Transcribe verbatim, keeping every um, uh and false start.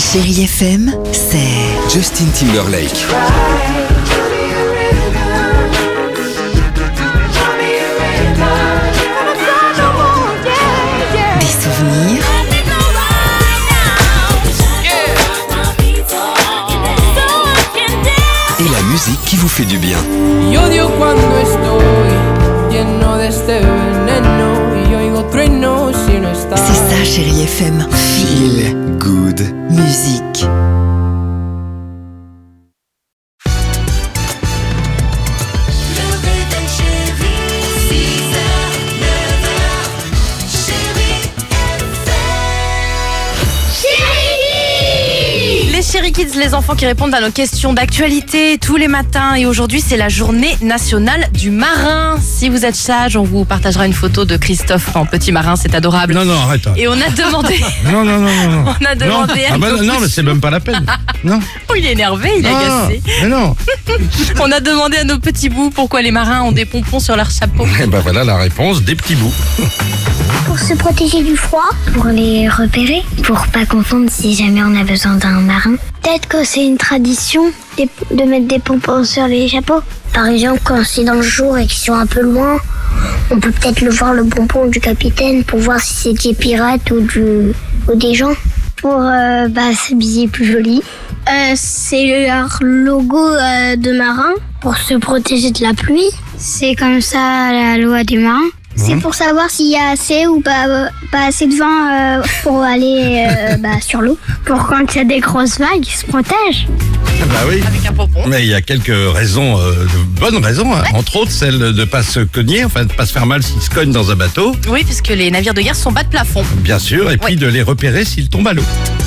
Chérie F M, c'est Justin Timberlake. des souvenirs, Et la musique qui vous fait du bien. Y odio cuando estoy lleno de este veneno y oigo truenos si no estás. c'est ça Chérie F M. Feel good. Musique. Les Chéri Kids, les enfants qui répondent à nos questions d'actualité tous les matins. Et aujourd'hui, c'est la journée nationale du marin. Si vous êtes sage, on vous partagera une photo de Christophe en petit marin, c'est adorable. Non, non, arrête. Et on a demandé, Non, non, non, non. non. on a Non. demandé à Ah bah, nos non, mais c'est même pas la peine. Non. Oh, il est énervé, il est Non, agacé. mais non. On a demandé à nos petits bouts pourquoi les marins ont des pompons sur leur chapeau. Et ben voilà la réponse, des petits bouts. Pour se protéger du froid, pour les repérer, pour pas confondre si jamais on a besoin d'un marin. Peut-être que c'est une tradition de mettre des pompons sur les chapeaux. Par exemple, quand c'est dans le jour et qu'ils sont un peu loin, on peut peut-être le voir le pompon du capitaine pour voir si c'est des pirates ou, du, ou des gens. Pour euh, bah, s'habiller plus joli. Euh, c'est leur logo euh, de marin pour se protéger de la pluie. C'est comme ça la loi des marins. C'est pour savoir s'il y a assez ou pas, euh, pas assez de vent euh, pour aller euh, bah, sur l'eau. Pour quand il y a des grosses vagues, ils se protègent. Ah bah oui. Avec un pompon. Mais il y a quelques raisons, euh, de bonnes raisons, hein. Entre autres celle de ne pas se cogner, enfin de ne pas se faire mal s'ils se cognent dans un bateau, Oui, puisque les navires de guerre sont bas de plafond. bien sûr, et puis Oui. de les repérer s'ils tombent à l'eau.